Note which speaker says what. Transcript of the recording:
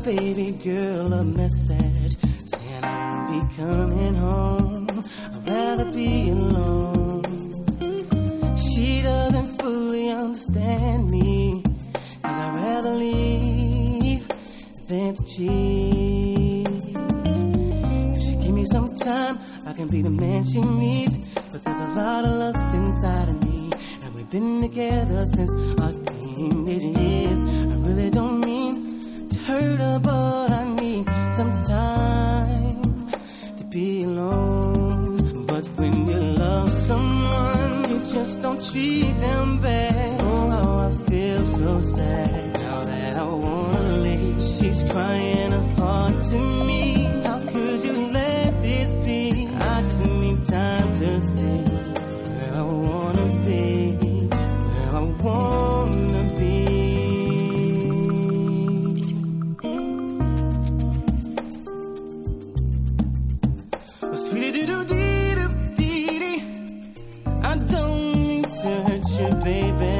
Speaker 1: baby girl a message saying I won't be coming home. I'd rather be alone. She doesn't fully understand me, 'cause I'd rather leave than to cheat. If she give me some time, I can be the man she needs. But there's a lot of lust inside of me, and we've been together since our teenage years. I really don't mean to hurt her, but I need some time to be alone. But when you love someone, you just don't treat them bad. Oh, how I feel so sad now that I wanna leave. She's crying her heart to me. How could you let this be? I just need time to see where I wanna be, where I wanna be. Oh, sweetie doo doo dee doo dee dee. I don't mean to hurt you, baby.